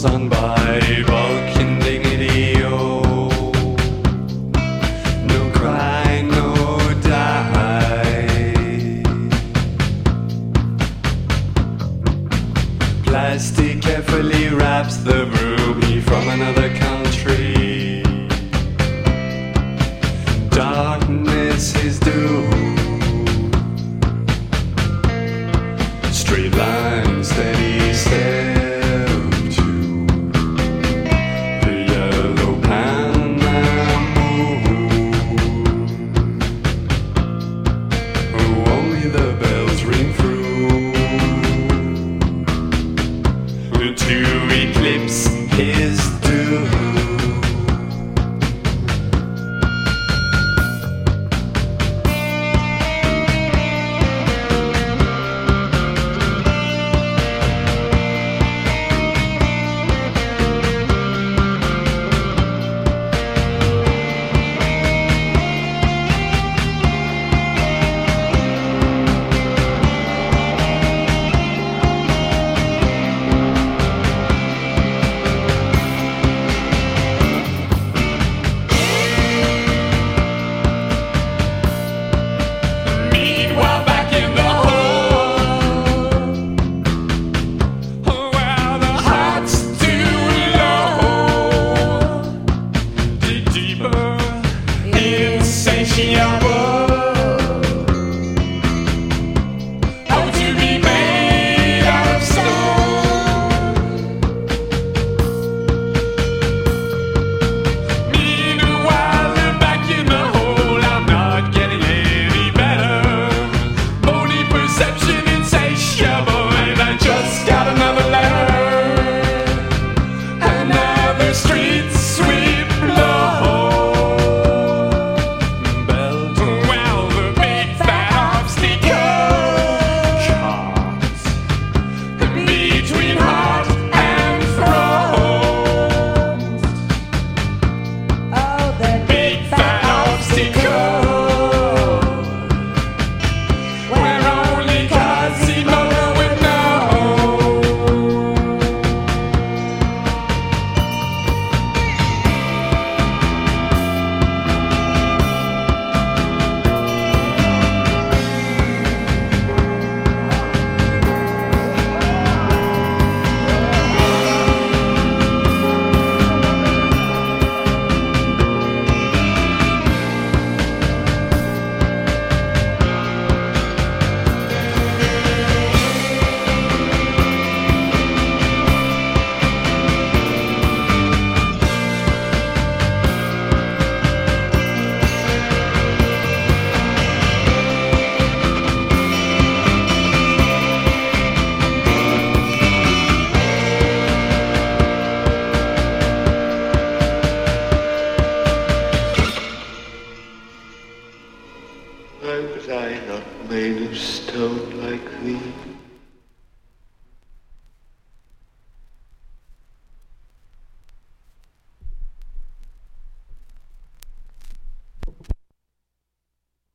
sung by Vulcan dignity. Oh, no cry, no die. Plastic carefully wraps the ruby from another country. Darkness is due. Straight lines, steady step to the yellow Panama moon. Oh, only the bells ring through to eclipse his doom. Why was I not made of stone like thee?